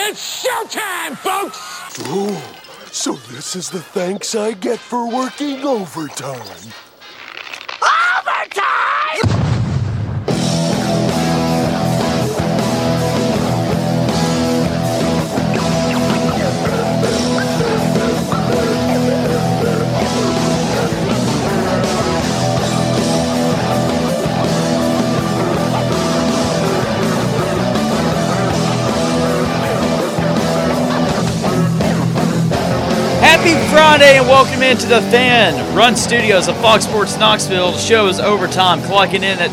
It's showtime, folks! Oh, so this is the thanks I get for working overtime. Overtime! Happy Friday and welcome into the Fan Run Studios of Fox Sports Knoxville. The show is overtime, clocking in at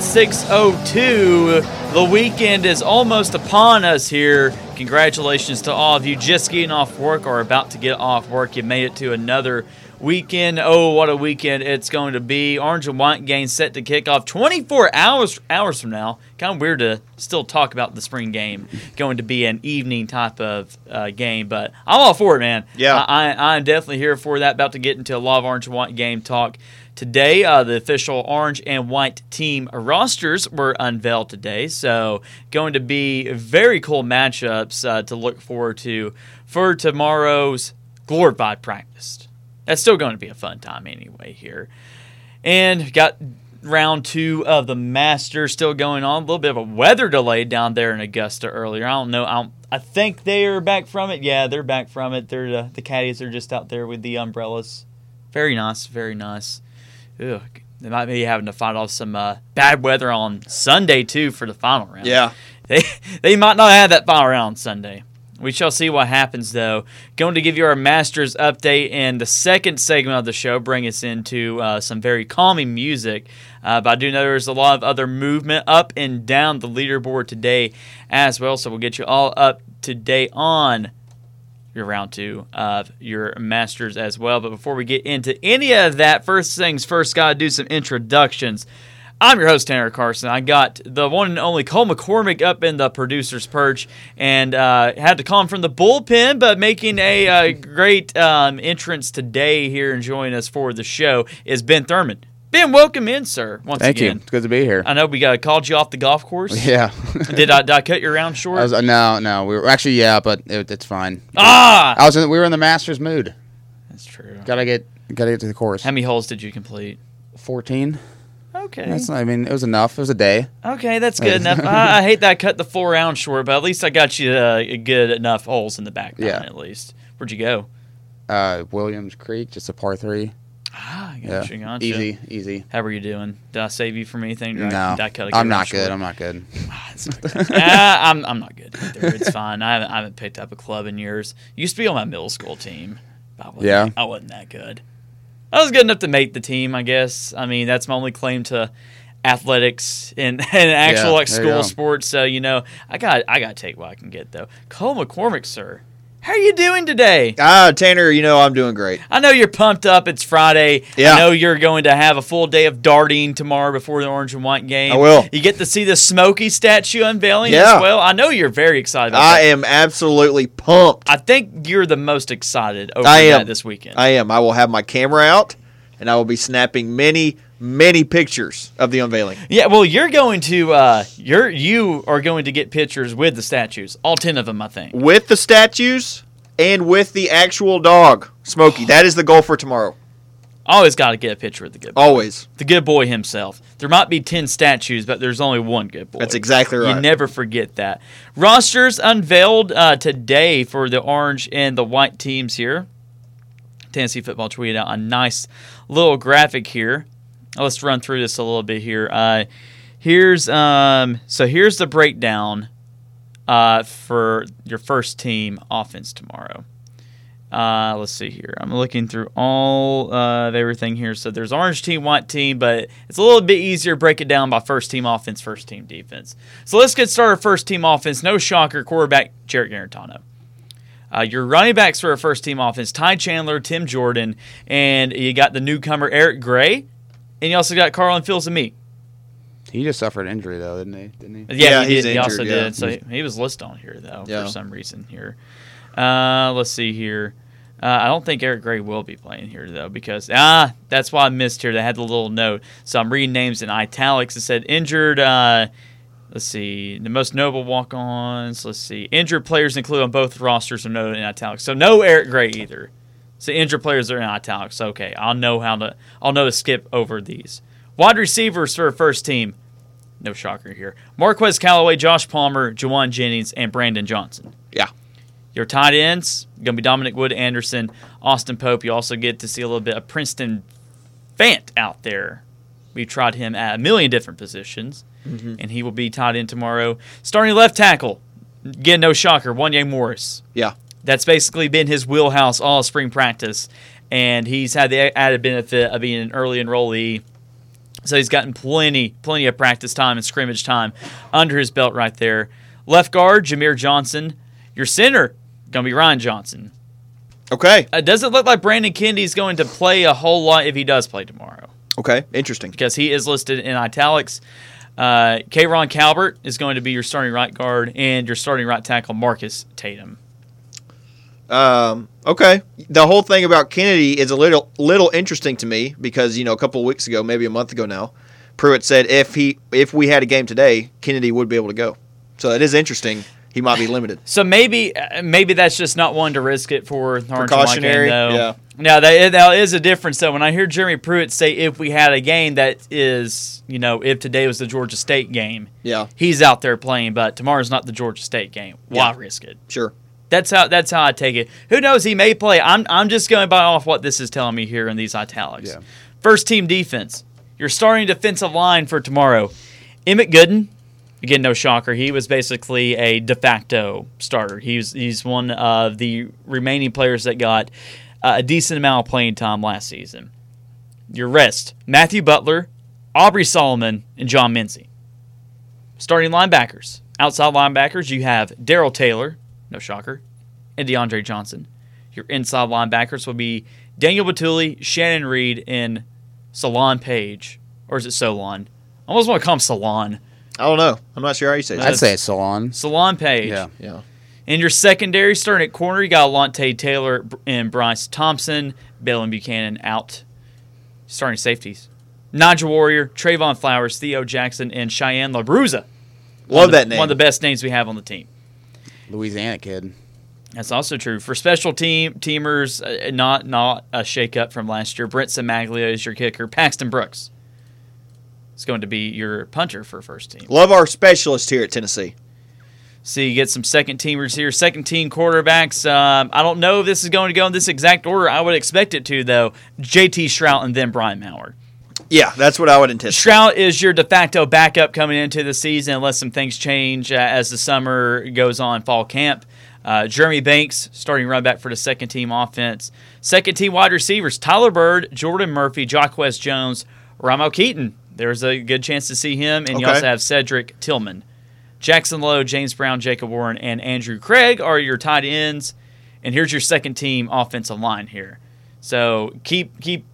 6:02. The weekend is almost upon us here. Congratulations to all of you just getting off work or about to get off work. You made it to another weekend. Oh, what a weekend it's going to be. Orange and White game set to kick off 24 hours from now. Kind of weird to still talk about the spring game going to be an evening type of game, but I'm all for it, man. Yeah. I'm definitely here for that. About to get into a lot of Orange and White game talk today. The official Orange and White team rosters were unveiled today, so going to be very cool matchups to look forward to for tomorrow's glorified practice. That's still going to be a fun time anyway here. And got round 2 of the Masters still going on. A little bit of a weather delay down there in Augusta earlier. I don't know. I think they are back from it. Yeah, they're back from it. They're the caddies are just out there with the umbrellas. Very nice, very nice. Ugh, they might be having to fight off some bad weather on Sunday too for the final round. Yeah. They might not have that final round on Sunday. We shall see what happens, though. Going to give you our Masters update in the second segment of the show, bring us into some very calming music. But I do know there's a lot of other movement up and down the leaderboard today as well, so we'll get you all up to date on your round 2 of your Masters as well. But before we get into any of that, first things first, got to do some introductions. I'm your host, Tanner Carson. I got the one and only Cole McCormick up in the producer's perch and had to call him from the bullpen, but making a great entrance today here and joining us for the show is Ben Thurman. Ben, welcome in, sir, once Thank again. you. It's good to be here. I know we called you off the golf course. Yeah. Did I cut your round short? No. We were actually, yeah, but it's fine. Ah! We were in the Masters mood. That's true. Gotta get to the course. How many holes did you complete? 14. Okay. It was enough. It was a day. Okay, that's good enough. I hate that I cut the 4 rounds short, but at least I got you good enough holes in the back nine, at least. Where'd you go? Williams Creek, just a par 3. Gotcha. Easy. How were you doing? Did I save you from anything? No, I'm I'm not good. I'm not good either. It's fine. I haven't picked up a club in years. Used to be on my middle school team. But I wasn't that good. I was good enough to make the team, I guess. I mean, that's my only claim to athletics and actual school sports. So, I got to take what I can get, though. Cole McCormick, sir. How are you doing today? Tanner, I'm doing great. I know you're pumped up. It's Friday. Yeah. I know you're going to have a full day of darting tomorrow before the Orange and White game. I will. You get to see the Smokey statue unveiling as well. I know you're very excited about that. I am absolutely pumped. I think you're the most excited over that this weekend. I am. I will have my camera out, and I will be snapping many pictures of the unveiling. Yeah, well, you're going to you are going to get pictures with the statues, all 10 of them, I think. With the statues and with the actual dog, Smokey. That is the goal for tomorrow. Always got to get a picture with the good boy. Always. The good boy himself. There might be 10 statues, but there's only one good boy. That's exactly right. You never forget that. Rosters unveiled today for the Orange and the White teams here. Tennessee Football tweeted out a nice little graphic here. Let's run through this a little bit here. Here's the breakdown for your first team offense tomorrow. Let's see here. I'm looking through all of everything here. So there's Orange team, White team, but it's a little bit easier to break it down by first team offense, first team defense. So let's get started first team offense. No shocker, quarterback Jarrett Garantano. Your running backs for a first team offense, Ty Chandler, Tim Jordan, and you got the newcomer Eric Gray. And you also got Carlin Fields-Meek. He just suffered an injury, though, didn't he? Yeah, he did. He's He also injured, did. So he was listed on here, though, Yeah. for some reason here. Let's see here. I don't think Eric Gray will be playing here, though, because that's why I missed here. They had the little note. So I'm reading names in italics. It said injured Let's see. The most notable walk-ons. Let's see. Injured players included on both rosters are noted in italics. So no Eric Gray either. So injured players are in italics. Okay, I'll know to skip over these. Wide receivers for first team. No shocker here. Marquez Callaway, Josh Palmer, Juwan Jennings, and Brandon Johnson. Yeah. Your tight ends, going to be Dominic Wood Anderson, Austin Pope. You also get to see a little bit of Princeton Fant out there. We tried him at a million different positions, and he will be tied in tomorrow. Starting left tackle, again, no shocker, Wanye Morris. Yeah. That's basically been his wheelhouse all spring practice, and he's had the added benefit of being an early enrollee. So he's gotten plenty of practice time and scrimmage time under his belt right there. Left guard, Jameer Johnson. Your center, going to be Ryan Johnson. Okay. It doesn't look like Brandon Kennedy's going to play a whole lot if he does play tomorrow, Okay. Interesting. because he is listed in italics. Kayron Calvert is going to be your starting right guard, and your starting right tackle, Marcus Tatum. Okay. The whole thing about Kennedy is a little interesting to me because, a couple of weeks ago, maybe a month ago now, Pruitt said if we had a game today, Kennedy would be able to go. So it is interesting. He might be limited. So maybe that's just not one to risk it for the Orange and White game, Precautionary, though. yeah. Now, that is a difference, though. When I hear Jeremy Pruitt say if we had a game, that is, if today was the Georgia State game, Yeah. he's out there playing, but tomorrow's not the Georgia State game. Why risk it? Sure. That's how I take it. Who knows? He may play. I'm just going by off what this is telling me here in these italics. Yeah. First team defense. Your starting defensive line for tomorrow. Emmett Gooden. Again, no shocker. He was basically a de facto starter. He's one of the remaining players that got a decent amount of playing time last season. Your rest. Matthew Butler, Aubrey Solomon, and John Mincy. Starting linebackers. Outside linebackers, you have Darrell Taylor. No shocker. And DeAndre Johnson. Your inside linebackers will be Daniel Batuli, Shannon Reed, and Solon Page. Or is it Solon? I almost want to call him Solon. I don't know. I'm not sure how you say I'd that. say it's Salon. Solon Page. Yeah. Yeah. In your secondary, starting at corner, you got Alontae Taylor and Bryce Thompson. Balin Buchanan out. Starting safeties. Nigel Warrior, Trayvon Flowers, Theo Jackson, and Cheyenne LaBruza. Love that name. One of the best names we have on the team. Louisiana kid. That's also true. For special teamers, not a shakeup from last year. Brent Samaglia is your kicker. Paxton Brooks is going to be your punter for first team. Love our specialist here at Tennessee. So you get some second teamers here. Second team quarterbacks. I don't know if this is going to go in this exact order. I would expect it to, though. JT Shrout and then Brian Maurer. Yeah, that's what I would anticipate. Shrout is your de facto backup coming into the season unless some things change as the summer goes on, fall camp. Jeremy Banks, starting run back for the second team offense. Second team wide receivers, Tyler Bird, Jordan Murphy, Jacquez Jones, Ramo Keaton. There's a good chance to see him. And you Okay. also have Cedric Tillman. Jackson Lowe, James Brown, Jacob Warren, and Andrew Craig are your tight ends. And here's your second team offensive line here. So keep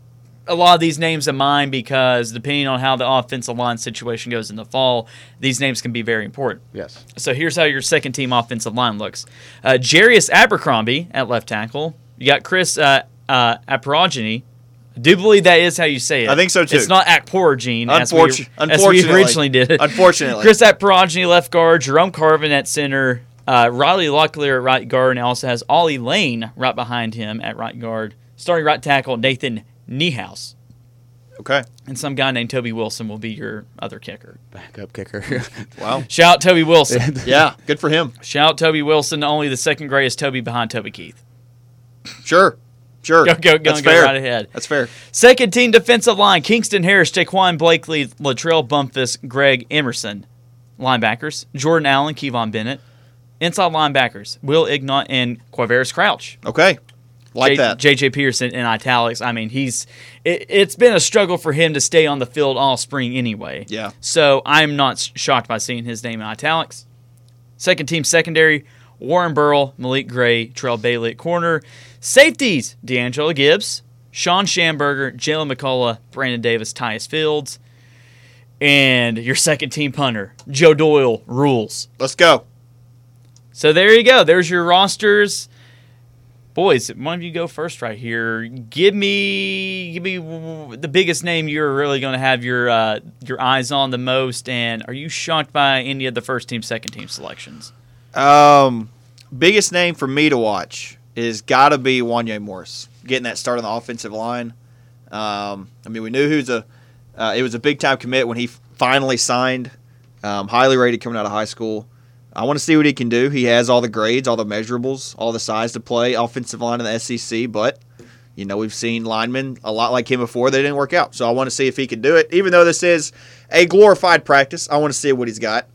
a lot of these names in mind because depending on how the offensive line situation goes in the fall, these names can be very important. Yes. So here's how your second team offensive line looks. Jarius Abercrombie at left tackle. You got Chris Aprogeny. I do believe that is how you say it. I think so, too. It's not Akporogene as we Unfortunately. originally did it. Unfortunately. Chris Aprogeny left guard, Jerome Carvin at center, Riley Locklear at right guard, and also has Ollie Lane right behind him at right guard. Starting right tackle, Nathan Niehaus. Okay. And some guy named Toby Wilson will be your other kicker. Backup kicker. Wow. Shout out Toby Wilson. Yeah, good for him. Shout out Toby Wilson, only the second greatest Toby behind Toby Keith. Sure. Go That's go fair. right ahead. That's fair. Second team defensive line, Kingston Harris, Jaquan Blakely, Latrell Bumpus, Greg Emerson. Linebackers, Jordan Allen, Kevon Bennett. Inside linebackers, Will Ignont and Quavaris Crouch. Okay. Like that. J.J. Pearson in italics. I mean, it's been a struggle for him to stay on the field all spring anyway. Yeah. So I'm not shocked by seeing his name in italics. Second team secondary, Warren Burrell, Malik Gray, Terrell Bailey at corner. Safeties, D'Angelo Gibbs, Sean Schamberger, Jalen McCullough, Brandon Davis, Tyus Fields. And your second team punter, Joe Doyle, rules. Let's go. So there you go. There's your rosters. Boys, one of you go first right here. Give me the biggest name you're really going to have your eyes on the most, and are you shocked by any of the first team, second team selections? Biggest name for me to watch is got to be Wanya Morris, getting that start on the offensive line. I mean, we knew it was a big-time commit when he finally signed, highly rated coming out of high school. I want to see what he can do. He has all the grades, all the measurables, all the size to play offensive line in the SEC, but, we've seen linemen a lot like him before. They didn't work out, so I want to see if he can do it. Even though this is a glorified practice, I want to see what he's got.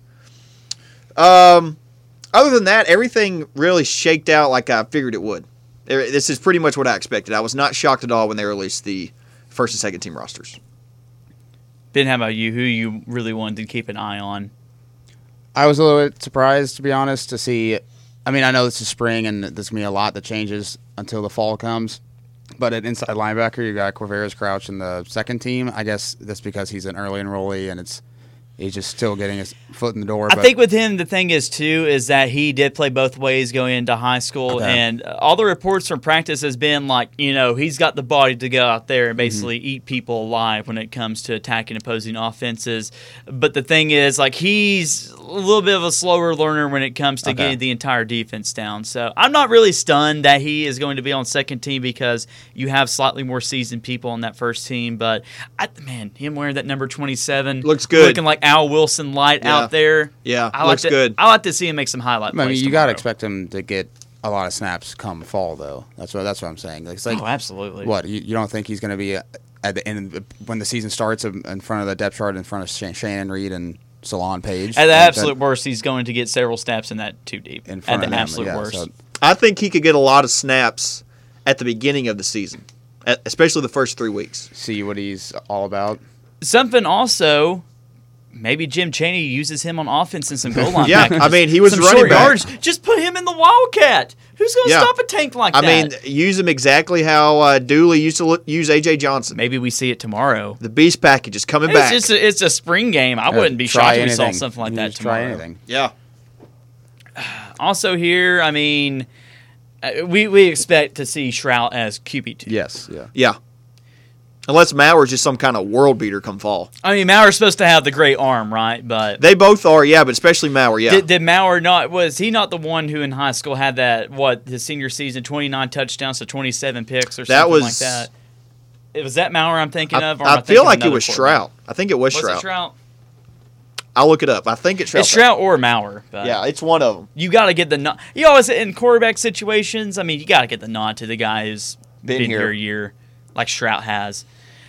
Other than that, everything really shaked out like I figured it would. This is pretty much what I expected. I was not shocked at all when they released the first and second team rosters. Ben, how about you? Who you really wanted to keep an eye on? I was a little bit surprised, to be honest, to see. I mean, I know this is spring and there's going to be a lot that changes until the fall comes. But at inside linebacker, you got Quavaris Crouch in the second team. I guess that's because he's an early enrollee and he's just still getting his foot in the door. I think with him, the thing is, too, is that he did play both ways going into high school. Okay. And all the reports from practice has been like, he's got the body to go out there and basically eat people alive when it comes to attacking opposing offenses. But the thing is, like, he's a little bit of a slower learner when it comes to getting the entire defense down. So I'm not really stunned that he is going to be on second team because you have slightly more seasoned people on that first team. But, him wearing that number 27. Looks good. Looking like Al Wilson light out there. Yeah, looks good. I like to see him make some highlight plays. I mean, you tomorrow. got to expect him to get a lot of snaps come fall, though. That's what I'm saying. It's like, absolutely. What, you don't think he's going to be at the end when the season starts in front of the depth chart in front of Shannon Reed and Solon Page? At the absolute worst, he's going to get several snaps in that two deep. In front at of the him, absolute worst. So, I think he could get a lot of snaps at the beginning of the season, especially the first 3 weeks. see what he's all about. Something also, maybe Jim Chaney uses him on offense in some goal line Yeah, packages. I mean, he was some running short back. yards. Just put him in the Wildcat. Who's going to Yeah. stop a tank like that? I mean, use him exactly how Dooley used to use A.J. Johnson. Maybe we see it tomorrow. The Beast package is coming back. It's a spring game. I wouldn't be Try shocked if we saw anything. something like You that just tomorrow. Try anything. Yeah. Also here, I mean, we expect to see Shrout as QB2. Yes, yeah. Yeah. Unless Mauer's just some kind of world beater come fall. I mean, Mauer's supposed to have the great arm, right? But They both are, yeah, but especially Mauer, yeah. did Mauer not? Was he not the one who in high school had that? His senior season, 29 touchdowns to 27 picks or something like that. Was that Mauer I'm thinking of? Or am I thinking feel of like it another was quarterback? Shrout. I think it was Was Shrout. it Shrout? I'll look it up. I think it's Shrout. It's Shrout or Mauer. But Yeah, it's one of them. you got to get the nod. You always in quarterback situations. I mean, you got to get the nod to the guy who's been here a year, like Shrout has.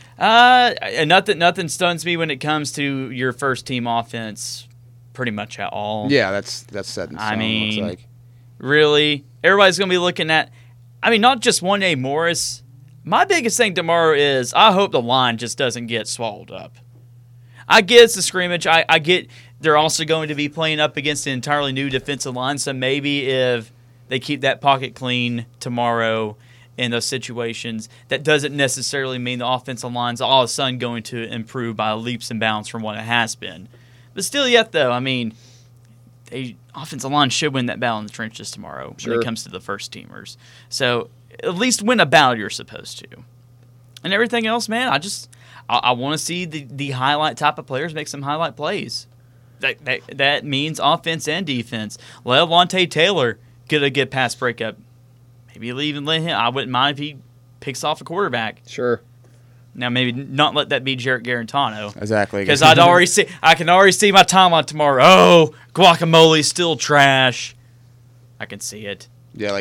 Nothing stuns me when it comes to your first team offense, pretty much at all. Yeah, that's set in stone. I mean, looks like. Really, everybody's going to be looking at. I mean, not just Wanya Morris. My biggest thing tomorrow is I hope the line just doesn't get swallowed up. I get it's a scrimmage. I get they're also going to be playing up against an entirely new defensive line. So maybe if they keep that pocket clean tomorrow in those situations, that doesn't necessarily mean the offensive line's all of a sudden going to improve by leaps and bounds from what it has been. But still yet, though, I mean, the offensive line should win that battle in the trenches tomorrow when it comes to the first teamers. So at least win a battle you're supposed to. And everything else, man, I want to see the highlight type of players make some highlight plays. That means offense and defense. Let Alontae Taylor get a good pass breakup. Maybe even let him. I wouldn't mind if he picks off a quarterback. Sure. Now maybe not let that be Jarrett Garantano. Exactly. Because I can already see my timeline tomorrow. Oh, guacamole's still trash. I can see it. Yeah,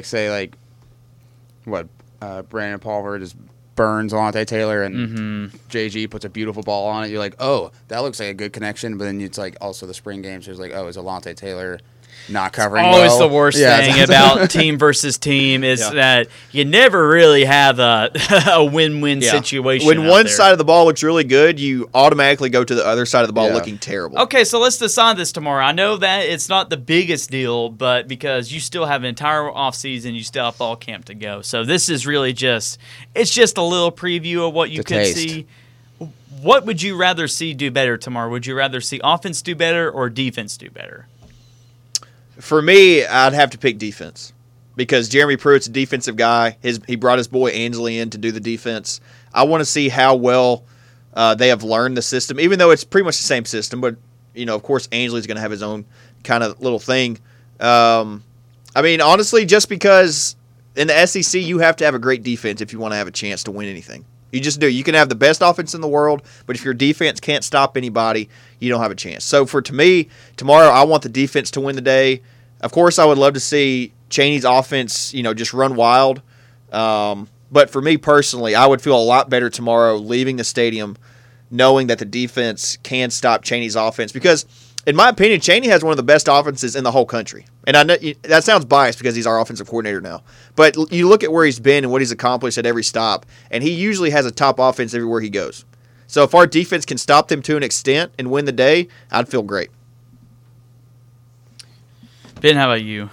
Brandon Pulver just burns Alontae Taylor and JG puts a beautiful ball on it. You're like, oh, that looks like a good connection. But then it's like also the spring games. There's like, oh, is Alontae Taylor not covering Always well? the worst thing about team versus team is that you never really have a win-win situation. When out one there. side of the ball looks really good, you automatically go to the other side of the ball looking terrible. Okay, so let's decide this tomorrow. I know that it's not the biggest deal, but because you still have an entire offseason, you still have fall camp to go. So this is really just a little preview of what you could see. What would you rather see do better tomorrow? Would you rather see offense do better or defense do better? For me, I'd have to pick defense because Jeremy Pruitt's a defensive guy. He brought his boy Ansley in to do the defense. I want to see how well they have learned the system, even though it's pretty much the same system. But, of course, Ansley's going to have his own kind of little thing. Honestly, just because in the SEC you have to have a great defense if you want to have a chance to win anything. You just do. You can have the best offense in the world, but if your defense can't stop anybody, you don't have a chance. So to me, tomorrow I want the defense to win the day. Of course, I would love to see Chaney's offense, just run wild. But for me personally, I would feel a lot better tomorrow leaving the stadium knowing that the defense can stop Chaney's offense because, in my opinion, Chaney has one of the best offenses in the whole country. And I know that sounds biased because he's our offensive coordinator now. But you look at where he's been and what he's accomplished at every stop, and he usually has a top offense everywhere he goes. So if our defense can stop them to an extent and win the day, I'd feel great. Ben, how about you?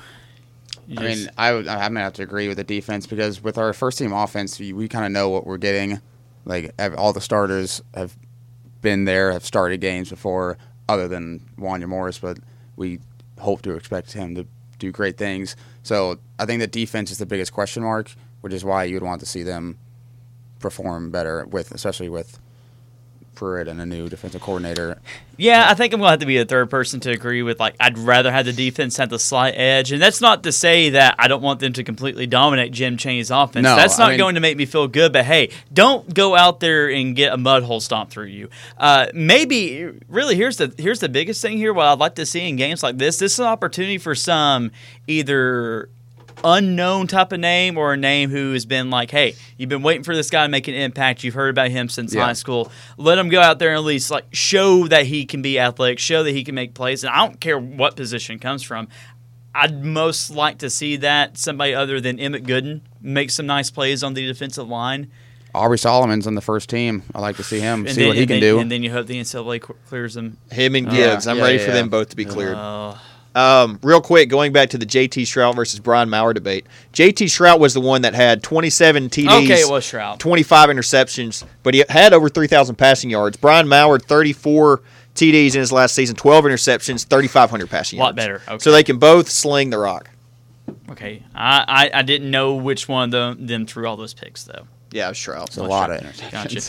I'm going to have to agree with the defense because with our first-team offense, we kind of know what we're getting. Like, all the starters have been there, have started games before, other than Wanya Morris, but we hope to expect him to do great things. So I think the defense is the biggest question mark, which is why you would want to see them perform better, especially with Pruitt and a new defensive coordinator. Yeah, I think I'm going to have to be the third person to agree with, I'd rather have the defense have the slight edge. And that's not to say that I don't want them to completely dominate Jim Chaney's offense. No, that's not going to make me feel good. But, hey, don't go out there and get a mud hole stomped through you. Maybe, really, here's the biggest thing here. What I'd like to see in games like this is an opportunity for some either unknown type of name or a name who has been like, hey, you've been waiting for this guy to make an impact. You've heard about him since high school. Let him go out there and at least show that he can be athletic, show that he can make plays. And I don't care what position it comes from. I'd most like to see that somebody other than Emmett Gooden make some nice plays on the defensive line. Aubrey Solomon's on the first team. I like to see him, see what he can do. And then you hope the NCAA clears him. Him and Gibbs. I'm ready for them both to be cleared. Oh. Real quick, going back to the J.T. Shrout versus Brian Maurer debate. J.T. Shrout was the one that had 27 TDs, Okay, it was Shrout. 25 interceptions, but he had over 3,000 passing yards. Brian Maurer, 34 TDs in his last season, 12 interceptions, 3,500 passing yards. A lot better. Okay. So they can both sling the rock. Okay. I didn't know which one of them threw all those picks, though. Yeah, Shrout. It's a lot of interceptions. Gotcha.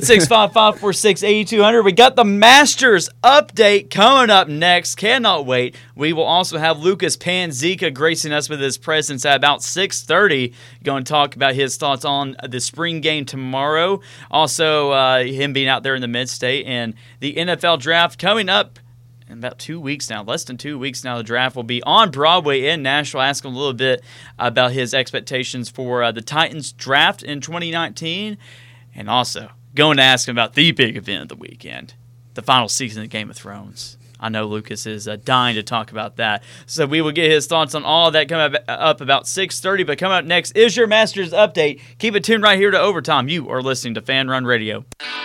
865-546-8200. We got the Masters update coming up next. Cannot wait. We will also have Lucas Panzica gracing us with his presence at about 6:30. Going to talk about his thoughts on the spring game tomorrow. Also, him being out there in the mid-state and the NFL draft coming up in about 2 weeks now, less than 2 weeks now. The draft will be on Broadway in Nashville. Ask him a little bit about his expectations for the Titans draft in 2019. And also, going to ask him about the big event of the weekend, the final season of Game of Thrones. I know Lucas is dying to talk about that. So we will get his thoughts on all of that coming up about 6:30. But coming up next is your Masters update. Keep it tuned right here to Overtime. You are listening to Fan Run Radio.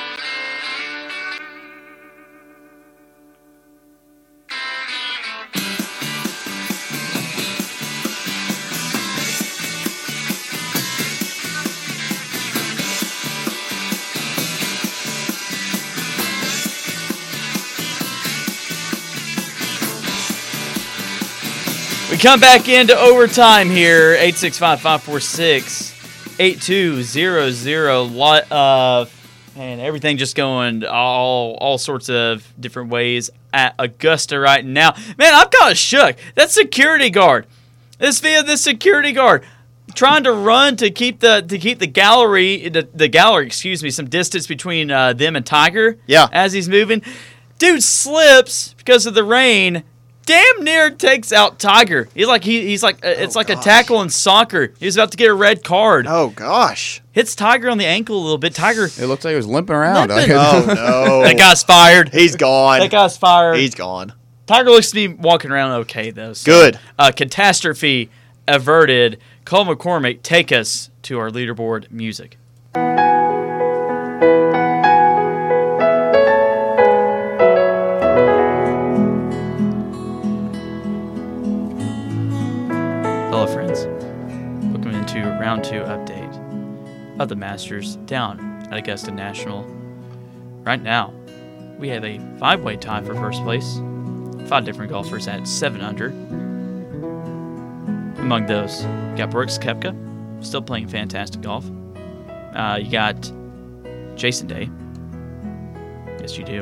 We come back into overtime here, 865-546-8200. Lot of, everything just going all sorts of different ways at Augusta right now. Man, I'm kind of shook. That security guard, this security guard trying to run to keep the gallery, some distance between them and Tiger. Yeah. As he's moving, dude slips because of the rain. Damn near takes out Tiger. He's like it's like a tackle in soccer. He was about to get a red card. Oh gosh! Hits Tiger on the ankle a little bit. Tiger. It looks like he was limping around. Limping. Oh no! That guy's fired. He's gone. That guy's fired. He's gone. Tiger looks to be walking around okay though. So, Good. Catastrophe averted. Cole McCormick, take us to our leaderboard music. Hello, friends. Welcome into round 2 update of the Masters down at Augusta National. Right now, we have a 5-way tie for first place. 5 different golfers at 7 under. Among those, you got Brooks Koepka, still playing fantastic golf. You got Jason Day. Yes, you do.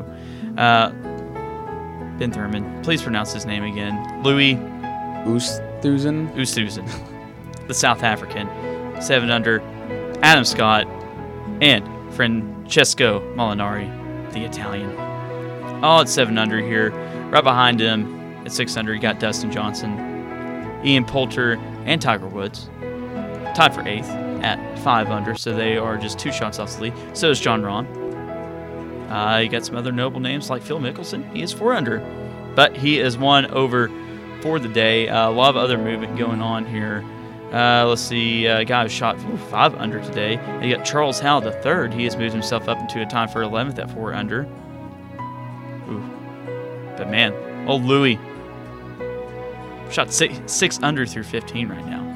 Ben Thurman. Please pronounce his name again. Louis Oosthuizen, the South African. 7 under. Adam Scott and Francesco Molinari, the Italian. All at 7 under here. Right behind him at 6 under, you got Dustin Johnson, Ian Poulter, and Tiger Woods. Tied for 8th at 5 under, so they are just 2 shots off the lead. So is John Rahm. You got some other notable names like Phil Mickelson. He is 4 under, but he is 1 over for the day. A lot of other movement going on here. Let's see, a guy who shot 5 under today. And you got Charles Howell III. He has moved himself up into a tie for 11th at 4 under. Ooh. But man, old Louis shot 6 under through 15 right now.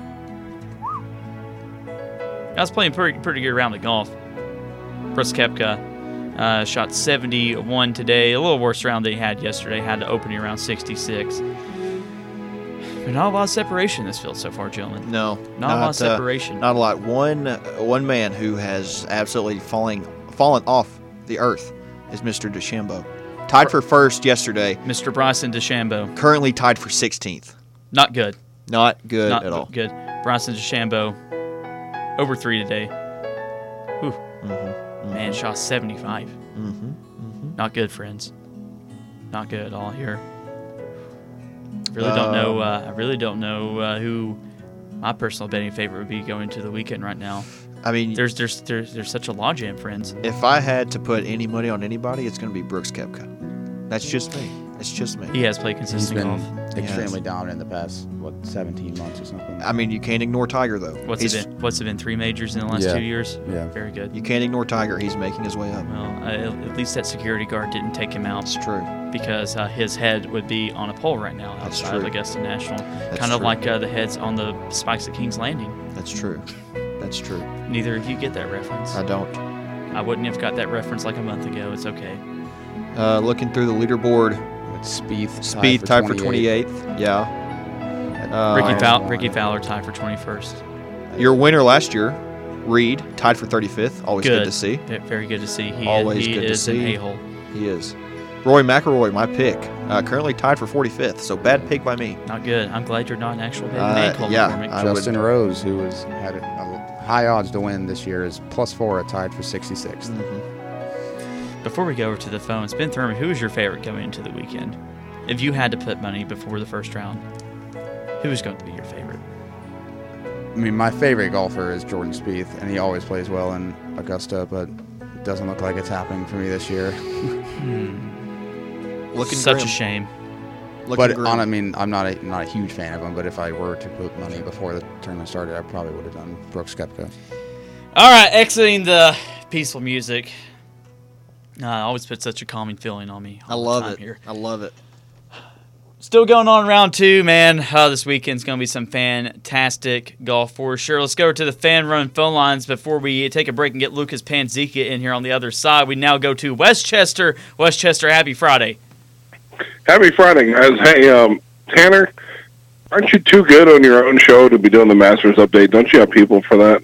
I was playing pretty good round of golf. Brooks Koepka shot 71 today. A little worse round than he had yesterday. Had to open around 66. But not a lot of separation in this field so far, gentlemen. No. Not a lot of separation. Not a lot. One man who has absolutely fallen off the earth is Mr. DeChambeau. Tied for first yesterday. Mr. Bryson DeChambeau. Currently tied for 16th. Not good. Not good Not at all. good. Bryson DeChambeau, over 3 today. Whew. Man, shot 75. Not good, friends. Not good at all here. I really don't know who my personal betting favorite would be going into the weekend right now. I mean, There's such a logjam, friends. if I had to put any money on anybody, it's going to be Brooks Koepka. That's just me. It's just me. He has played He's consistent been golf. extremely dominant in the past, 17 months or something. I mean, you can't ignore Tiger, though. What's it been? 3 majors in the last Yeah. 2 years? Yeah. Very good. You can't ignore Tiger. He's making his way up. Well, at least that security guard didn't take him out It's true. because his head would be on a pole right now That's outside of true. Augusta National. That's Kind of true. like the heads on the spikes at King's Landing. That's true. That's true. Neither of you get that reference. I don't. I wouldn't have got that reference like a month ago. It's okay. Looking through the leaderboard, It's Spieth. Spieth tied for 28th. Yeah. Ricky Fowler tied for 21st. Your winner last year, Reed, tied for 35th. Always good to see. Very good to see. Always he good to is see. an a-hole. He is. Rory McIlroy, my pick, currently tied for 45th. So bad pick by me. Not good. I'm glad you're not an actual betting man, Cole yeah, McCormick. I Justin Rose, who had high odds to win this year, is +4 at tied for 66th. Before we go over to the phones, Ben Thurman, who is your favorite going into the weekend? If you had to put money before the first round, who is going to be your favorite? I mean, my favorite golfer is Jordan Spieth, and he always plays well in Augusta, but it doesn't look like it's happening for me this year. Looking Such grim. a shame. Looking But grim. I mean, I'm not a huge fan of him. But if I were to put money before the tournament started, I probably would have done Brooks Koepka. All right, exiting the peaceful music. It always puts such a calming feeling on me. I all the love time it. Here. I love it. Still going on round 2, man. This weekend's going to be some fantastic golf for sure. Let's go to the fan run phone lines before we take a break and get Lucas Panzika in here on the other side. We now go to Westchester. Westchester, happy Friday. Happy Friday, guys. Hey, Tanner, aren't you too good on your own show to be doing the Masters update? Don't you have people for that?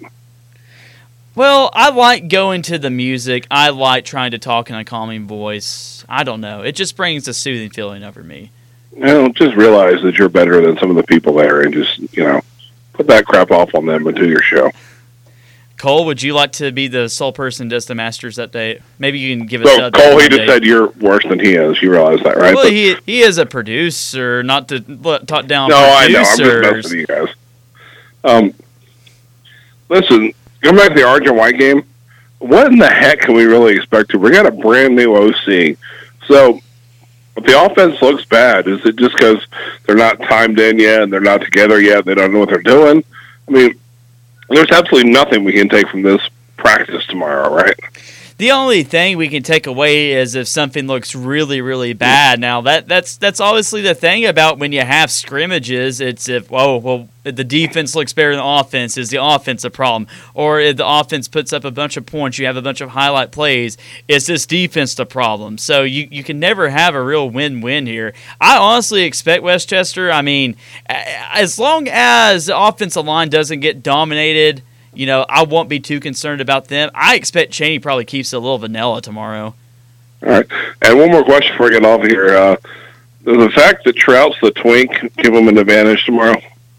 Well, I like going to the music. I like trying to talk in a calming voice. I don't know. It just brings a soothing feeling over me. Just realize that you're better than some of the people there and just, put that crap off on them and do your show. Cole, would you like to be the sole person that does the Masters update? Maybe you can give us So, Cole, he just said you're worse than he is. You realize that, right? Well, he is a producer, not to talk down No, I know. producers. I'm just messing with you guys. Listen, going back to the Argent White game, what in the heck can we really expect to? We got a brand new OC. So, if the offense looks bad, is it just because they're not timed in yet and they're not together yet? They don't know what they're doing? I mean, there's absolutely nothing we can take from this practice tomorrow, right? The only thing we can take away is if something looks really, really bad. Now that's obviously the thing about when you have scrimmages. It's if the defense looks better than the offense, is the offense a problem? Or if the offense puts up a bunch of points, you have a bunch of highlight plays, is this defense the problem? So you can never have a real win-win here. I honestly expect Westchester, I mean, as long as the offensive line doesn't get dominated, I won't be too concerned about them. I expect Cheney probably keeps it a little vanilla tomorrow. All right. And one more question before I get off here. Does the fact that Trout's the twink give them an advantage tomorrow?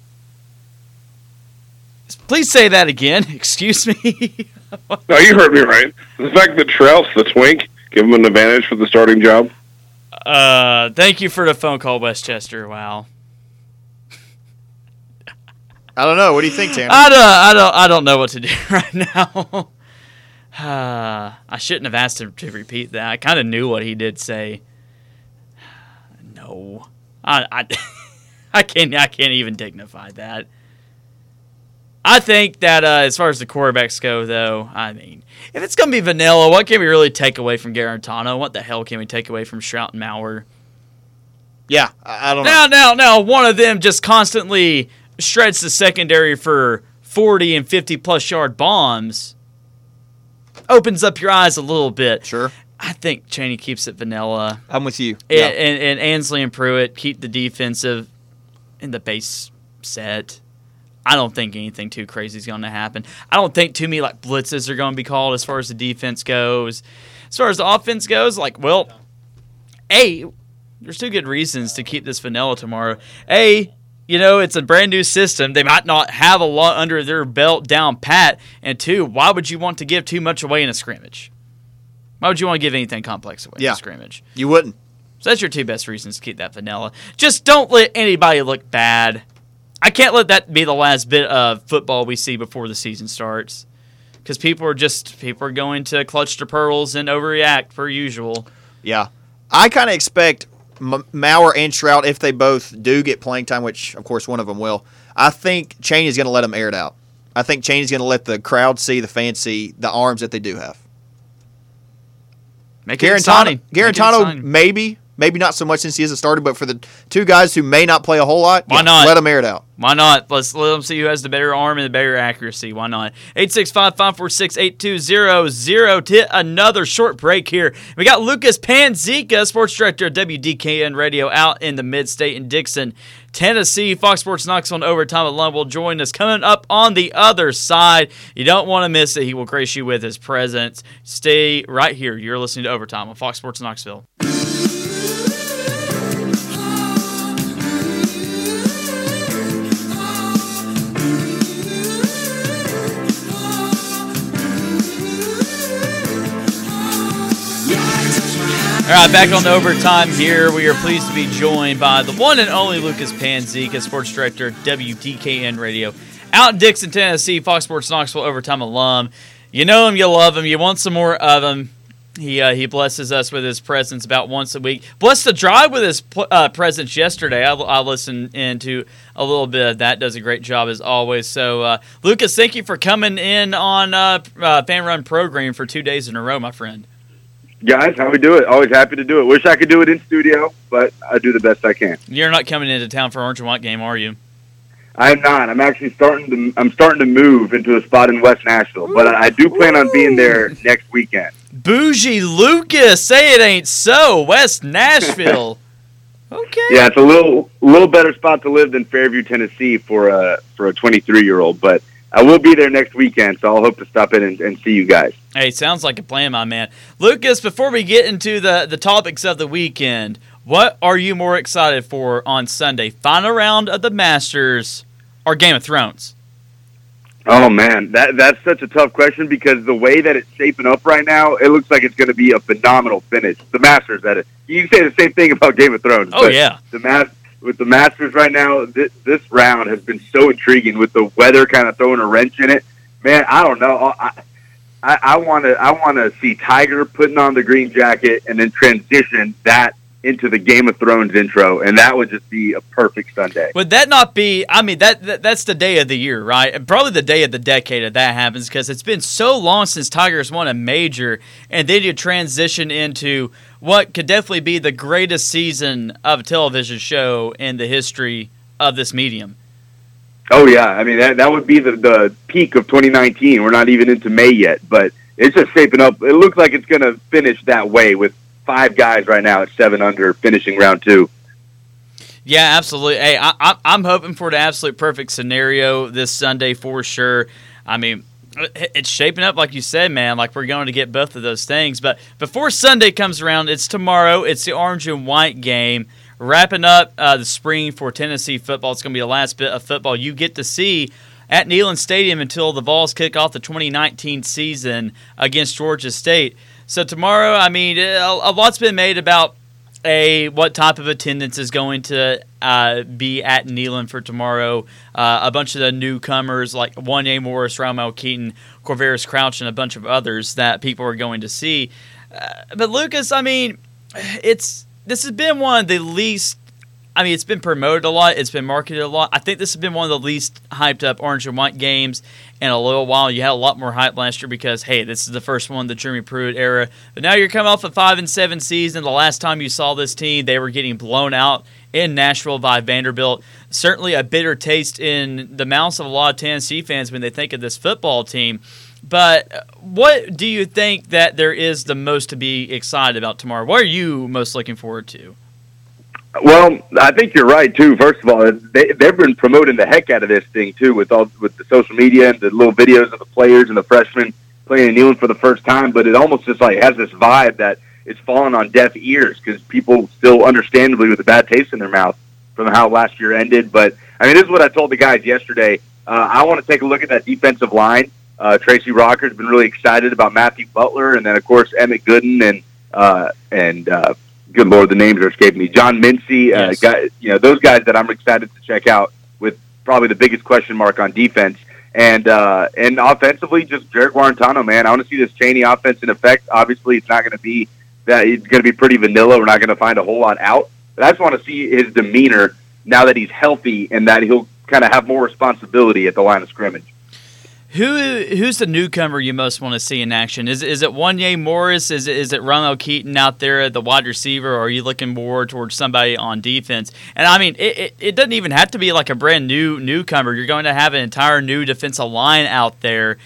Please say that again. Excuse me. No, you heard me right. Does the fact that Trout's the twink give them an advantage for the starting job? Thank you for the phone call, Westchester. Wow. I don't know. What do you think, Tanner? I don't know what to do right now. I shouldn't have asked him to repeat that. I kind of knew what he did say. No, I can't even dignify that. I think that as far as the quarterbacks go, though, I mean, if it's gonna be vanilla, what can we really take away from Garantano? What the hell can we take away from Strout and Maurer? Yeah, I don't know. Now, one of them just constantly shreds the secondary for 40 and 50-plus yard bombs, opens up your eyes a little bit. Sure. I think Cheney keeps it vanilla. I'm with you. And Ansley and Pruitt keep the defensive in the base set. I don't think anything too crazy is going to happen. I don't think too many blitzes are going to be called as far as the defense goes. As far as the offense goes, there's two good reasons to keep this vanilla tomorrow. It's a brand new system. They might not have a lot under their belt down pat. And two, why would you want to give too much away in a scrimmage? Why would you want to give anything complex away in a scrimmage? You wouldn't. So that's your two best reasons to keep that vanilla. Just don't let anybody look bad. I can't let that be the last bit of football we see before the season starts. Because people are going to clutch their pearls and overreact per usual. Yeah. I kind of expect Maurer and Strout, if they both do get playing time, which, of course, one of them will, I think Cheney's going to let them air it out. I think Cheney's going to let the crowd see, the fans see, the arms that they do have. Garantano, maybe not so much since he hasn't started, but for the two guys who may not play a whole lot, why not? Let them air it out. Why not? Let's let them see who has the better arm and the better accuracy. Why not? 865-546-8200 to another short break here. We got Lucas Panzica, sports director of WDKN Radio out in the mid-state in Dixon, Tennessee. Fox Sports Knoxville and Overtime alum will join us coming up on the other side. You don't want to miss it. He will grace you with his presence. Stay right here. You're listening to Overtime on Fox Sports Knoxville. All right, back on the Overtime here. We are pleased to be joined by the one and only Lucas Panzica, sports director at WDKN Radio. Out in Dixon, Tennessee, Fox Sports Knoxville Overtime alum. You know him, you love him, you want some more of him. He blesses us with his presence about once a week. Blessed the drive with his presence yesterday. I listened into a little bit of that. Does a great job as always. So, Lucas, thank you for coming in on Fan Run Program for 2 days in a row, my friend. Guys, how we do it? Always happy to do it. Wish I could do it in studio, but I do the best I can. You're not coming into town for Orange and White game, are you? I am not. I'm actually starting to move into a spot in West Nashville, but I do plan on being there next weekend. Bougie Lucas, say it ain't so. West Nashville. Okay. Yeah, it's a little better spot to live than Fairview, Tennessee for a 23-year-old, but I will be there next weekend, so I'll hope to stop in and see you guys. Hey, sounds like a plan, my man. Lucas, before we get into the topics of the weekend, what are you more excited for on Sunday? Final round of the Masters or Game of Thrones? Oh, man, that's such a tough question because the way that it's shaping up right now, it looks like it's going to be a phenomenal finish. The Masters, that is. You can say the same thing about Game of Thrones. Oh, yeah. With the Masters right now, this round has been so intriguing with the weather kind of throwing a wrench in it. Man, I don't know. I want to see Tiger putting on the green jacket and then transition that into the Game of Thrones intro, and that would just be a perfect Sunday. Would that not be? I mean, that's the day of the year, right? And probably the day of the decade if that happens, because it's been so long since Tigers won a major, and then you transition into what could definitely be the greatest season of a television show in the history of this medium. Oh yeah, I mean that would be the peak of 2019. We're not even into May yet, but it's just shaping up. It looks like it's going to finish that way with 5 guys right now at 7 under finishing round 2. Yeah, absolutely. Hey, I'm hoping for the absolute perfect scenario this Sunday for sure. I mean, it's shaping up like you said, man, like we're going to get both of those things. But before Sunday comes around, it's tomorrow. It's the orange and white game. Wrapping up the spring for Tennessee football. It's going to be the last bit of football you get to see at Neyland Stadium until the Vols kick off the 2019 season against Georgia State. So tomorrow, I mean, a lot's been made about what type of attendance is going to be at Neyland for tomorrow. A bunch of the newcomers like Wanya Morris, Ramel Keaton, Corvaris Crouch, and a bunch of others that people are going to see. But Lucas, I mean, this has been one of the least. I mean, it's been promoted a lot. It's been marketed a lot. I think this has been one of the least hyped up orange and white games in a little while. You had a lot more hype last year because, hey, this is the first one, the Jeremy Pruitt era. But now you're coming off a 5-7 season. The last time you saw this team, they were getting blown out in Nashville by Vanderbilt. Certainly a bitter taste in the mouths of a lot of Tennessee fans when they think of this football team. But what do you think that there is the most to be excited about tomorrow? What are you most looking forward to? Well, I think you're right too. First of all, they've been promoting the heck out of this thing too, with the social media and the little videos of the players and the freshmen playing in Neyland for the first time. But it almost just like has this vibe that it's falling on deaf ears because people still, understandably, with a bad taste in their mouth from how last year ended. But I mean, this is what I told the guys yesterday. I want to take a look at that defensive line. Tracy Rocker's been really excited about Matthew Butler, and then of course Emmett Gooden and good Lord, the names are escaping me. John Mincy, Yes. Those guys that I'm excited to check out with probably the biggest question mark on defense. And offensively, just Jarek Guarantano, man. I want to see this Chaney offense in effect. Obviously, it's not going to be that. It's going to be pretty vanilla. We're not going to find a whole lot out. But I just want to see his demeanor now that he's healthy and that he'll kind of have more responsibility at the line of scrimmage. Who's the newcomer you most want to see in action? Is it Wanya Morris? Is it Ramel Keaton out there at the wide receiver? Or are you looking more towards somebody on defense? And I mean, it doesn't even have to be like a brand new newcomer. You're going to have an entire new defensive line out there.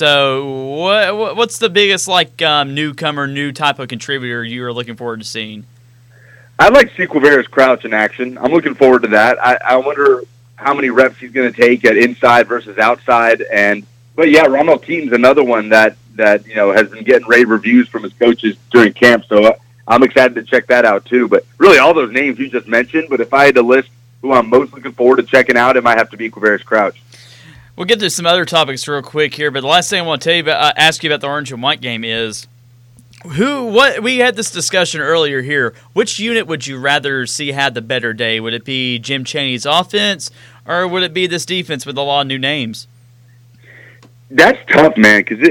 So what's the biggest newcomer, new type of contributor you are looking forward to seeing? I'd like to see Quavaris Crouch in action. I'm looking forward to that. I wonder how many reps he's going to take at inside versus outside. But yeah, Ramel Keaton's another one that has been getting rave reviews from his coaches during camp. So I'm excited to check that out too. But really, all those names you just mentioned. But if I had to list who I'm most looking forward to checking out, it might have to be Quavaris Crouch. We'll get to some other topics real quick here. But the last thing I want to tell you about, ask you about the orange and white game is we had this discussion earlier here. Which unit would you rather see had the better day? Would it be Jim Chaney's offense, or would it be this defense with a lot of new names? That's tough, man, because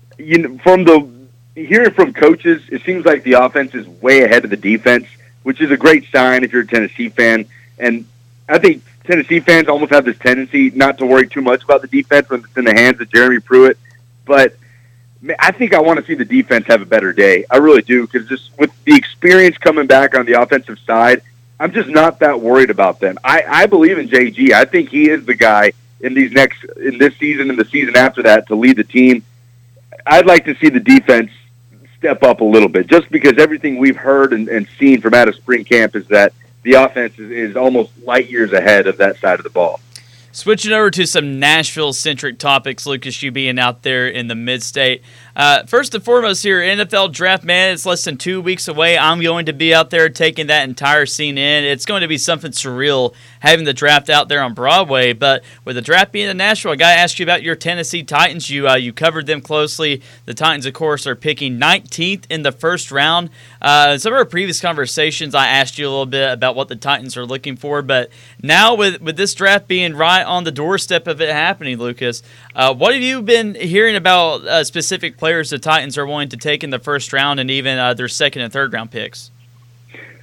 hearing from coaches, it seems like the offense is way ahead of the defense, which is a great sign if you're a Tennessee fan. And I think Tennessee fans almost have this tendency not to worry too much about the defense when it's in the hands of Jeremy Pruitt. But I think I want to see the defense have a better day. I really do, because just with the experience coming back on the offensive side, I'm just not that worried about them. I believe in JG. I think he is the guy in this season and the season after that to lead the team. I'd like to see the defense step up a little bit, just because everything we've heard and seen from out of spring camp is that the offense is almost light years ahead of that side of the ball. Switching over to some Nashville-centric topics, Lucas, you being out there in the mid-state. First and foremost here, NFL Draft, man, it's less than 2 weeks away. I'm going to be out there taking that entire scene in. It's going to be something surreal having the draft out there on Broadway. But with the draft being in Nashville, I got to ask you about your Tennessee Titans. You covered them closely. The Titans, of course, are picking 19th in the first round. In some of our previous conversations, I asked you a little bit about what the Titans are looking for. But now with this draft being right on the doorstep of it happening, Lucas, what have you been hearing about specific players the Titans are willing to take in the first round and even their second and third round picks?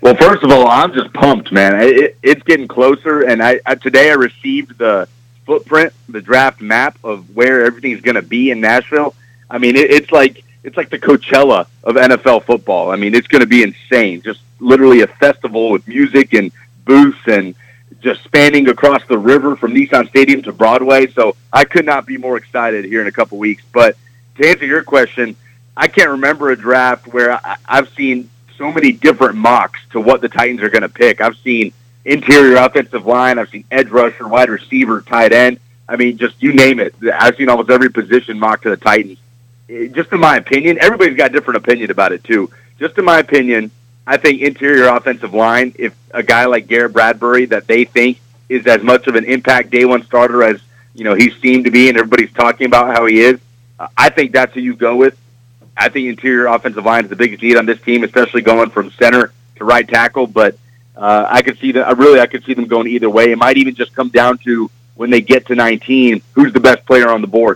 Well, first of all, I'm just pumped, man. It's getting closer, and today I received the footprint, the draft map of where everything's going to be in Nashville. I mean, it's like the Coachella of NFL football. I mean, it's going to be insane. Just literally a festival with music and booths and just spanning across the river from Nissan Stadium to Broadway. So I could not be more excited here in a couple weeks. But to answer your question, I can't remember a draft where I've seen so many different mocks to what the Titans are going to pick. I've seen interior offensive line. I've seen edge rusher, wide receiver, tight end. I mean, just you name it. I've seen almost every position mocked to the Titans. Just in my opinion, everybody's got a different opinion about it too. Just in my opinion, I think interior offensive line, if a guy like Garrett Bradbury that they think is as much of an impact day one starter as, you know, he seemed to be and everybody's talking about how he is, I think that's who you go with. I think interior offensive line is the biggest need on this team, especially going from center to right tackle. But I could see I could see them going either way. It might even just come down to when they get to 19, who's the best player on the board.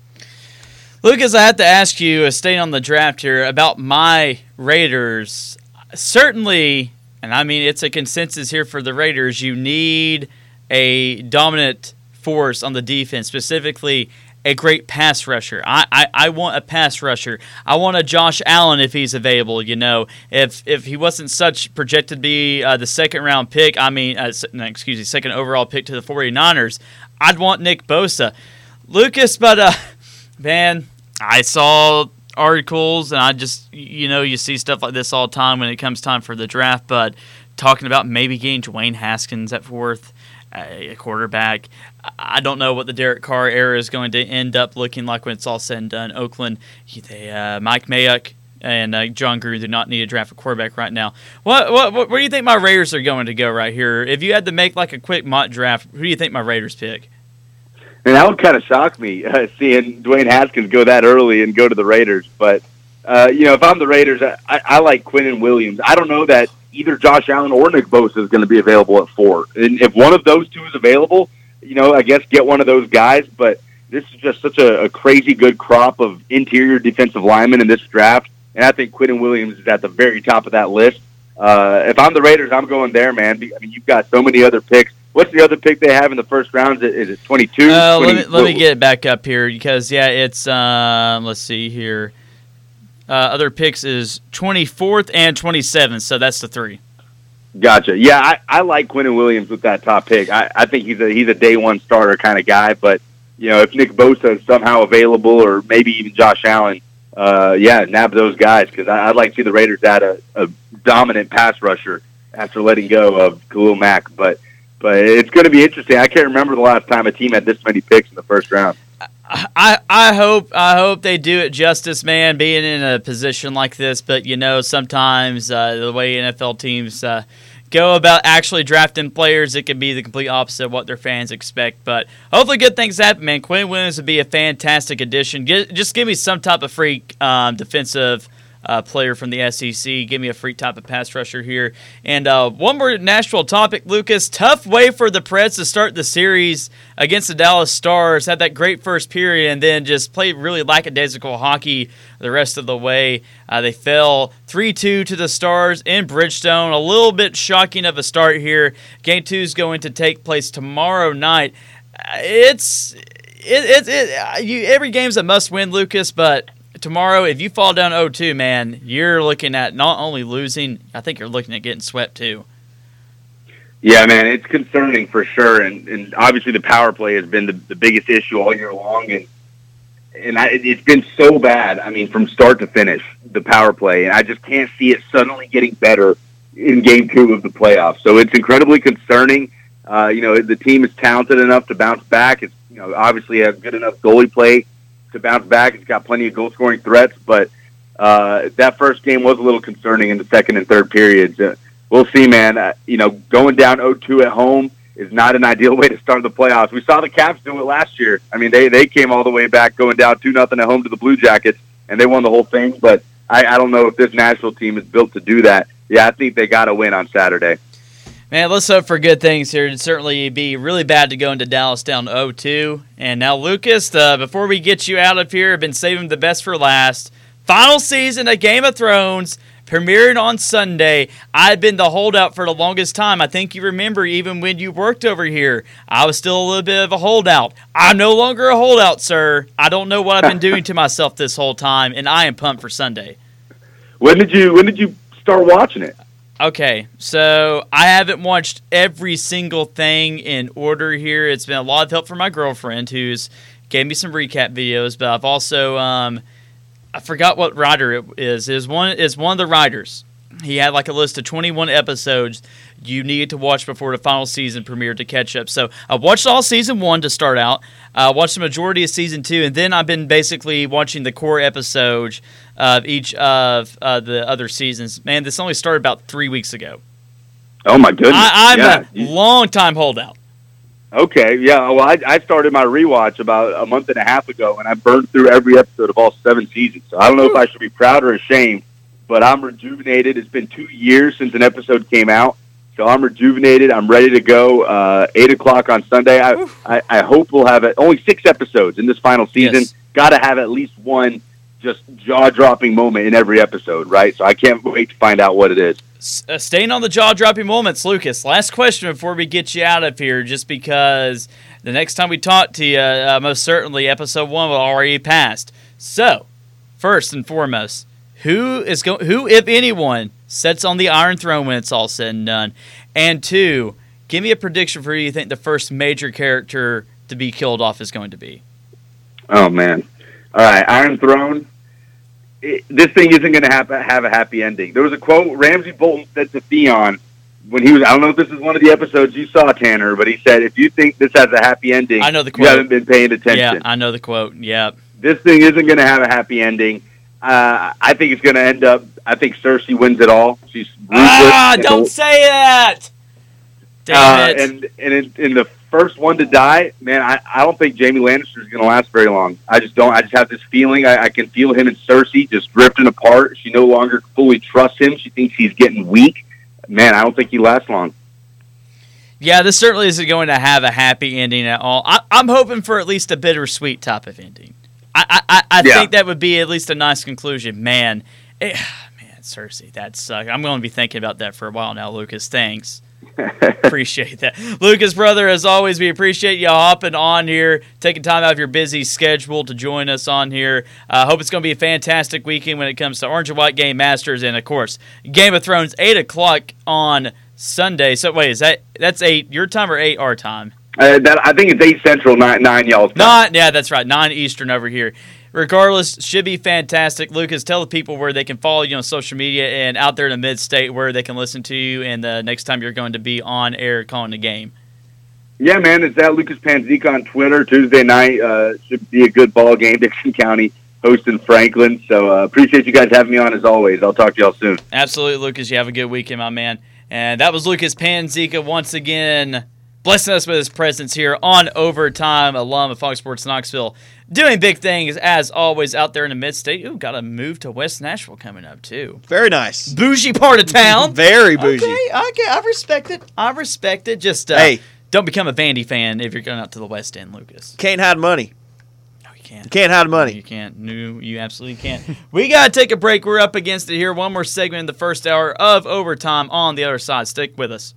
Lucas, I have to ask you, staying on the draft here, about my Raiders. Certainly, and I mean it's a consensus here for the Raiders, you need a dominant force on the defense, specifically a great pass rusher. I want a pass rusher. I want a Josh Allen if he's available. You know, if he wasn't such projected to be the second round pick, second overall pick to the 49ers, I'd want Nick Bosa. Lucas, but man, I saw articles and I just, you see stuff like this all the time when it comes time for the draft, but talking about maybe getting Dwayne Haskins at fourth, a quarterback. I don't know what the Derek Carr era is going to end up looking like when it's all said and done. Oakland, Mike Mayock and John Gruden do not need to draft a quarterback right now. Where do you think my Raiders are going to go right here? If you had to make like a quick mock draft, who do you think my Raiders pick? And that would kind of shock me, seeing Dwayne Haskins go that early and go to the Raiders. But, if I'm the Raiders, I like Quinnen Williams. I don't know that either Josh Allen or Nick Bosa is going to be available at 4. And if one of those two is available, I guess get one of those guys. But this is just such a crazy good crop of interior defensive linemen in this draft. And I think Quinnen Williams is at the very top of that list. If I'm the Raiders, I'm going there, man. I mean, you've got so many other picks. What's the other pick they have in the first round? Is it 22? Let me get it back up here because, it's, let's see here. Other picks is 24th and 27th, so that's the 3. Gotcha. Yeah, I like Quinnen Williams with that top pick. I think he's a day one starter kind of guy, but, if Nick Bosa is somehow available or maybe even Josh Allen, nab those guys because I'd like to see the Raiders add a dominant pass rusher after letting go of Khalil Mack, But it's going to be interesting. I can't remember the last time a team had this many picks in the first round. I hope they do it justice, man, being in a position like this. But, sometimes the way NFL teams go about actually drafting players, it can be the complete opposite of what their fans expect. But hopefully good things happen, man. Quinnen Williams would be a fantastic addition. Just give me some type of freak defensive player from the SEC. Give me a free type of pass rusher here. And one more Nashville topic, Lucas. Tough way for the Preds to start the series against the Dallas Stars. Had that great first period and then just played really lackadaisical hockey the rest of the way. They fell 3-2 to the Stars in Bridgestone. A little bit shocking of a start here. Game 2 is going to take place tomorrow night. Every game's a must-win, Lucas, but tomorrow, if you fall down 0-2, man, you're looking at not only losing, I think you're looking at getting swept too. Yeah, man, it's concerning for sure, and obviously the power play has been the biggest issue all year long, and it's been so bad. I mean, from start to finish, the power play, and I just can't see it suddenly getting better in Game 2 of the playoffs. So it's incredibly concerning. The team is talented enough to bounce back. It's obviously has good enough goalie play to bounce back. It's got plenty of goal-scoring threats, but that first game was a little concerning in the second and third periods. We'll see, man. Going down 0-2 at home is not an ideal way to start the playoffs. We saw the Caps do it last year. I mean, they came all the way back going down 2-0 at home to the Blue Jackets, and they won the whole thing, but I don't know if this Nashville team is built to do that. Yeah, I think they got to win on Saturday. Man, let's hope for good things here. It'd certainly be really bad to go into Dallas down 0-2. And now, Lucas, before we get you out of here, I've been saving the best for last. Final season of Game of Thrones premiered on Sunday. I've been the holdout for the longest time. I think you remember even when you worked over here, I was still a little bit of a holdout. I'm no longer a holdout, sir. I don't know what I've been doing to myself this whole time, and I am pumped for Sunday. When did you start watching it? Okay, so I haven't watched every single thing in order here. It's been a lot of help from my girlfriend who's gave me some recap videos, but I've also I forgot what writer it is. It's one of the writers. He had like a list of 21 episodes you needed to watch before the final season premiered to catch up. So I watched all season 1 to start out. I watched the majority of season 2, and then I've been basically watching the core episodes of each of the other seasons. Man, this only started about 3 weeks ago. Oh my goodness! I'm a long time holdout. Okay, yeah. Well, I started my rewatch about a month and a half ago, and I burned through every episode of all 7 seasons. So I don't know if I should be proud or ashamed, but I'm rejuvenated. It's been 2 years since an episode came out, so I'm rejuvenated. I'm ready to go. 8 o'clock on Sunday. I hope we'll have only 6 episodes in this final season. Yes. Got to have at least one just jaw-dropping moment in every episode, right? So I can't wait to find out what it is. Staying on the jaw-dropping moments, Lucas, last question before we get you out of here, just because the next time we talk to you, most certainly episode 1 will already passed. So, first and foremost, who, if anyone, sits on the Iron Throne when it's all said and done? And 2, give me a prediction for who you think the first major character to be killed off is going to be. Oh, man. All right, Iron Throne. This thing isn't going to have a happy ending. There was a quote Ramsey Bolton said to Theon when he was, I don't know if this is one of the episodes you saw, Tanner, but he said, if you think this has a happy ending, I know the quote. You haven't been paying attention. Yeah, I know the quote. Yeah. This thing isn't going to have a happy ending. I think it's going to end up, I think Cersei wins it all. She's ruthless. Don't say that! Damn it. And in the first one to die, man, I don't think Jaime Lannister is going to last very long. I just don't. I just have this feeling. I can feel him and Cersei just drifting apart. She no longer fully trusts him. She thinks he's getting weak. Man, I don't think he lasts long. Yeah, this certainly isn't going to have a happy ending at all. I'm hoping for at least a bittersweet type of ending. I think that would be at least a nice conclusion. Man, Cersei, that sucks. I'm going to be thinking about that for a while now, Lucas. Thanks. Appreciate that. Lucas, brother, as always, we appreciate you hopping on here, taking time out of your busy schedule to join us on here. Hope it's going to be a fantastic weekend when it comes to Orange and White Game Masters and, of course, Game of Thrones, 8 o'clock on Sunday. So, wait, that's 8 your time or 8 our time? I think it's 8 Central, 9 y'all's time. Yeah, that's right, 9 Eastern over here. Regardless, should be fantastic. Lucas, tell the people where they can follow you on social media and out there in the mid-state where they can listen to you and the next time you're going to be on air calling the game. Yeah, man, it's at Lucas Panzica on Twitter. Tuesday night should be a good ball game. Dixon County hosting Franklin. So appreciate you guys having me on as always. I'll talk to y'all soon. Absolutely, Lucas. You have a good weekend, my man. And that was Lucas Panzica once again blessing us with his presence here on Overtime, alum of Fox Sports Knoxville. Doing big things, as always, out there in the mid-state. Ooh, got a move to West Nashville coming up, too. Very nice. Bougie part of town. Very bougie. Okay, I respect it. Just hey, don't become a Vandy fan if you're going out to the West End, Lucas. Can't hide money. No, you can't. You can't hide money. No, you can't. No, you absolutely can't. We got to take a break. We're up against it here. One more segment in the first hour of Overtime on the other side. Stick with us.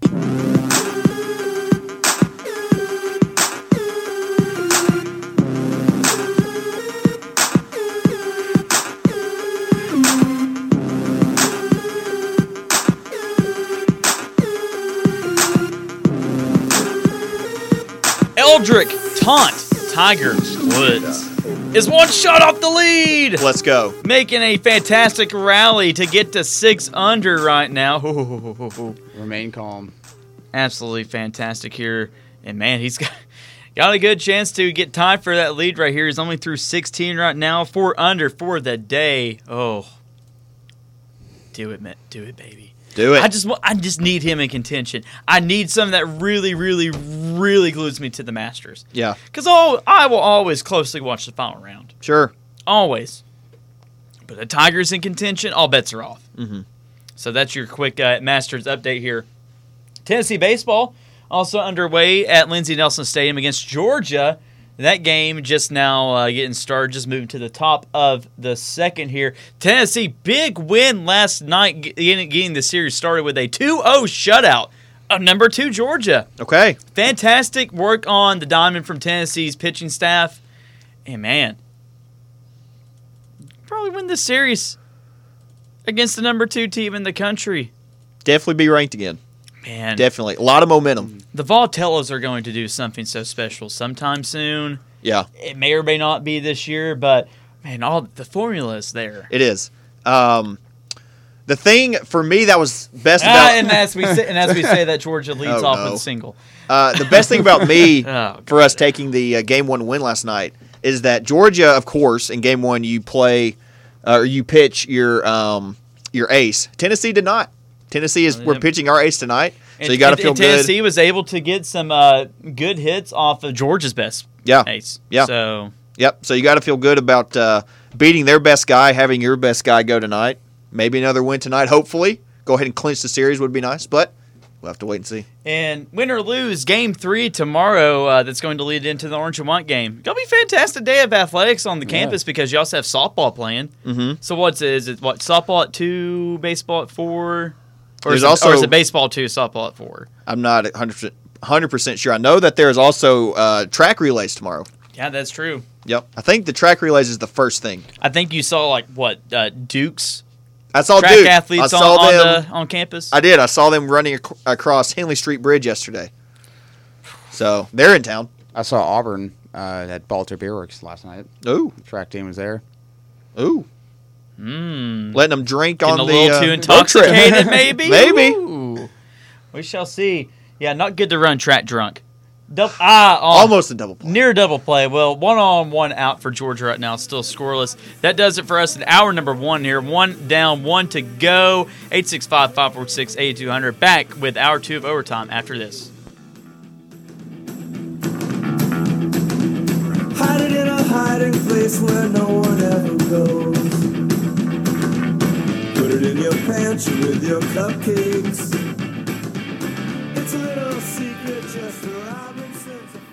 Eldrick Taunt Tiger Woods is one shot off the lead. Let's go. Making a fantastic rally to get to 6 under right now. Remain calm. Absolutely fantastic here. And, man, he's got a good chance to get tied for that lead right here. He's only through 16 right now. 4 under for the day. Oh. Do it, man. Do it, baby. Do it. I just need him in contention. I need something that really, really, really glues me to the Masters. Yeah. Because I will always closely watch the final round. Sure. Always. But the Tigers in contention, all bets are off. Mm-hmm. So that's your quick Masters update here. Tennessee baseball also underway at Lindsey Nelson Stadium against Georgia. That game just now getting started, just moving to the top of the second here. Tennessee, big win last night, getting the series started with a 2-0 shutout of number 2 Georgia. Okay. Fantastic work on the diamond from Tennessee's pitching staff. And, man, probably win this series against the number 2 team in the country. Definitely be ranked again. Man. Definitely. A lot of momentum. The Vautellos are going to do something so special sometime soon. Yeah. It may or may not be this year, but, man, all the formula is there. It is. The thing for me that was best about and as we say that, Georgia leads Oh, off no. with a single. the best thing about me Oh, for us taking the Game 1 win last night is that Georgia, of course, in Game 1 you play or you pitch your ace. Tennessee did not. We're pitching our ace tonight, so you got to feel good. Tennessee was able to get some good hits off of Georgia's best ace. Yeah. So Yep. So you got to feel good about beating their best guy, having your best guy go tonight. Maybe another win tonight. Hopefully, go ahead and clinch the series would be nice, but we'll have to wait and see. And win or lose, Game 3 tomorrow. That's going to lead into the Orange and White game. Gonna be a fantastic day of athletics on the campus because you also have softball playing. Mm-hmm. So is it softball at 2, baseball at 4? Or There's is it baseball at 2, softball at 4? I'm not 100% sure. I know that there's also track relays tomorrow. Yeah, that's true. Yep. I think the track relays is the first thing. I think you saw Duke's I saw track Duke. athletes I saw them. on campus. I did. I saw them running across Henley Street Bridge yesterday. So they're in town. I saw Auburn at Balter Beer Works last night. Ooh. The track team was there. Ooh. Letting them drink Getting on a the little too boat trip. intoxicated, maybe. Maybe. Ooh. We shall see. Yeah, not good to run track drunk. Almost a double play. Near double play. Well, 1-on-1 out for Georgia right now. Still scoreless. That does it for us in hour number 1 here. 1 down, 1 to go. 865-546-8200. Back with hour 2 of overtime after this. Hide it in a hiding place where no one ever goes. Put it in your pantry with your cupcakes. It's a little secret just